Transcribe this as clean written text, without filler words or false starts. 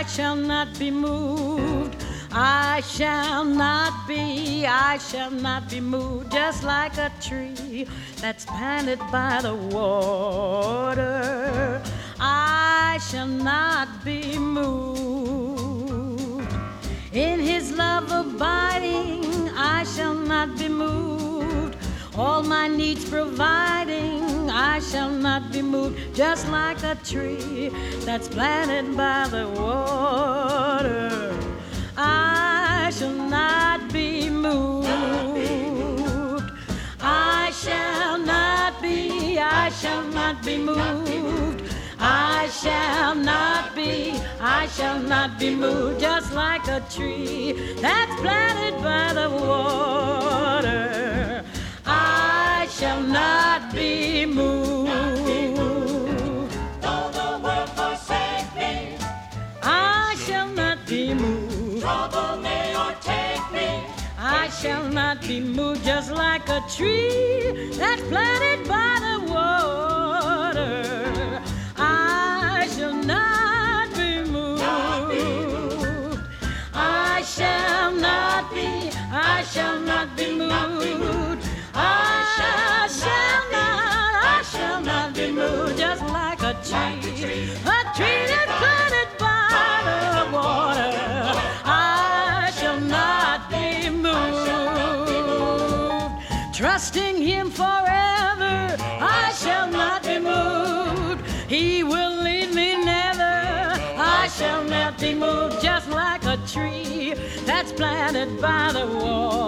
shall not be moved. I shall not be moved, just like a tree that's planted by the water. I shall not be moved. In his love abiding, I shall not be moved. All my needs providing, I shall not be moved, just like a tree that's planted by the water. I shall not be moved. I shall not be moved. I shall not be moved, just like a tree that's planted by the water. I shall not be moved. Though the world forsake me, I shall not be moved. trouble may o'ertake me, I shall not be moved, just like a tree that's planted by the water. I shall not be moved. I shall not be moved. I shall not be moved, just like a tree that's planted by the water. I shall not be moved. Trusting him forever, I shall not be moved. He will lead me never. I shall not be moved, just like a tree that's planted by the water.